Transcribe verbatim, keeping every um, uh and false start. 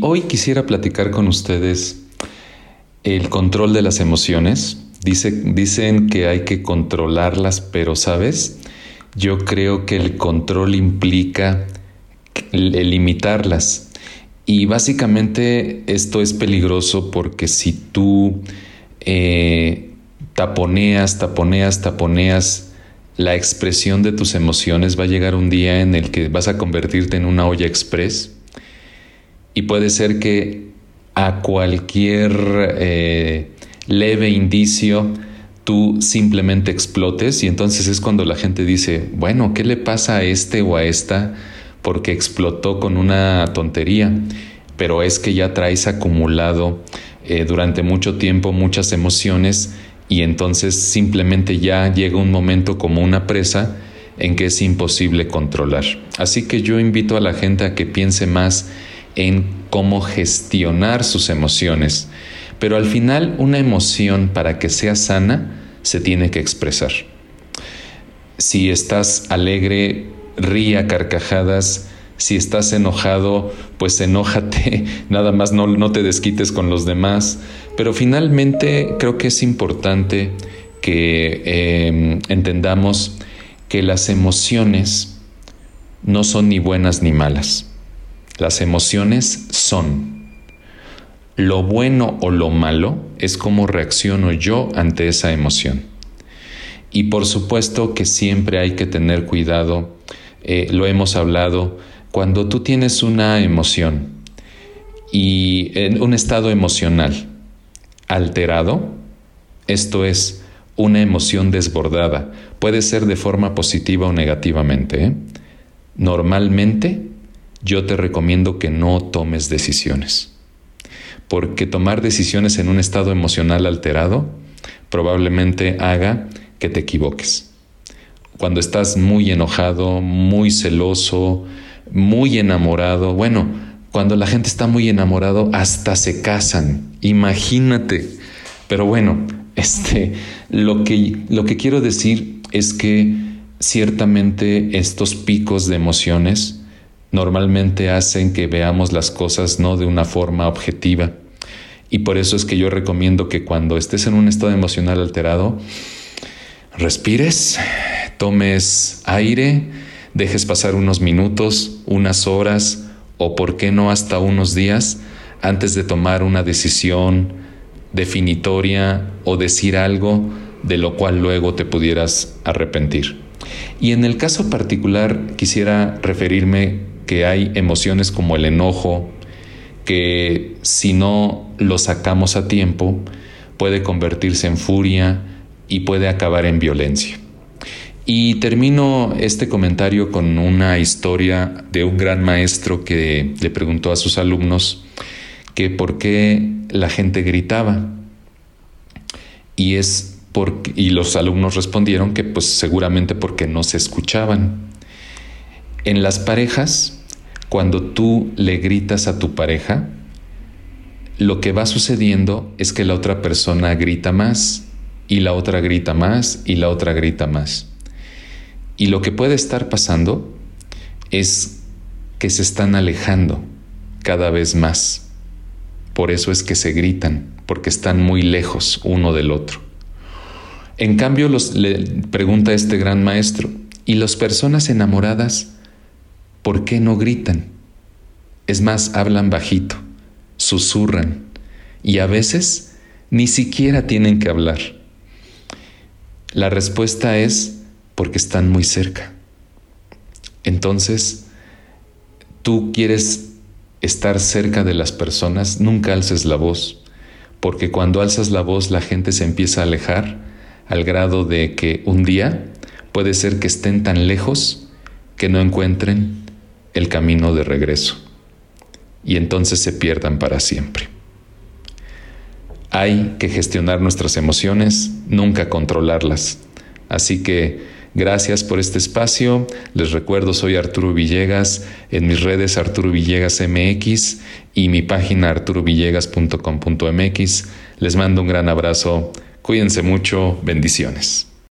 hoy quisiera platicar con ustedes el control de las emociones. Dice, dicen que hay que controlarlas, pero ¿sabes? Yo creo que el control implica el limitarlas. Y básicamente esto es peligroso porque si tú eh, taponeas, taponeas, taponeas la expresión de tus emociones, va a llegar un día en el que vas a convertirte en una olla express y puede ser que a cualquier eh, leve indicio tú simplemente explotes, y entonces es cuando la gente dice, bueno, ¿qué le pasa a este o a esta? Porque explotó con una tontería, pero es que ya traes acumulado eh, durante mucho tiempo muchas emociones, y entonces simplemente ya llega un momento como una presa en que es imposible controlar. Así que yo invito a la gente a que piense más en cómo gestionar sus emociones, pero al final una emoción, para que sea sana, se tiene que expresar. Si estás alegre, ríe a carcajadas. Si estás enojado, pues enójate, nada más no, no te desquites con los demás. Pero finalmente creo que es importante que eh, entendamos que las emociones no son ni buenas ni malas. Las emociones son. Lo bueno o lo malo es cómo reacciono yo ante esa emoción. Y por supuesto que siempre hay que tener cuidado, eh, lo hemos hablado. Cuando tú tienes una emoción y en un estado emocional alterado, esto es una emoción desbordada, puede ser de forma positiva o negativamente, ¿eh? Normalmente yo te recomiendo que no tomes decisiones, porque tomar decisiones en un estado emocional alterado probablemente haga que te equivoques. Cuando estás muy enojado, muy celoso, muy enamorado, bueno, cuando la gente está muy enamorado hasta se casan, imagínate. Pero bueno, este, lo que, lo que quiero decir es que ciertamente estos picos de emociones normalmente hacen que veamos las cosas no de una forma objetiva, y por eso es que yo recomiendo que cuando estés en un estado emocional alterado, respires, tomes aire, dejes pasar unos minutos, unas horas o por qué no hasta unos días antes de tomar una decisión definitoria o decir algo de lo cual luego te pudieras arrepentir. Y en el caso particular quisiera referirme que hay emociones como el enojo, que si no lo sacamos a tiempo puede convertirse en furia y puede acabar en violencia. Y termino este comentario con una historia de un gran maestro que le preguntó a sus alumnos que por qué la gente gritaba. Y, es porque, y los alumnos respondieron que pues seguramente porque no se escuchaban. En las parejas, cuando tú le gritas a tu pareja, lo que va sucediendo es que la otra persona grita más, y la otra grita más, y la otra grita más. Y lo que puede estar pasando es que se están alejando cada vez más. Por eso es que se gritan, porque están muy lejos uno del otro. En cambio, los, le pregunta este gran maestro, ¿y las personas enamoradas por qué no gritan? Es más, hablan bajito, susurran, y a veces ni siquiera tienen que hablar. La respuesta es porque están muy cerca. Entonces, tú quieres estar cerca de las personas, nunca alces la voz, porque cuando alzas la voz la gente se empieza a alejar al grado de que un día puede ser que estén tan lejos que no encuentren el camino de regreso y entonces se pierdan para siempre. Hay que gestionar nuestras emociones, nunca controlarlas. Así que gracias por este espacio. Les recuerdo, soy Arturo Villegas, en mis redes Arturo Villegas M X y mi página arturo villegas punto com punto m x. Les mando un gran abrazo, cuídense mucho, bendiciones.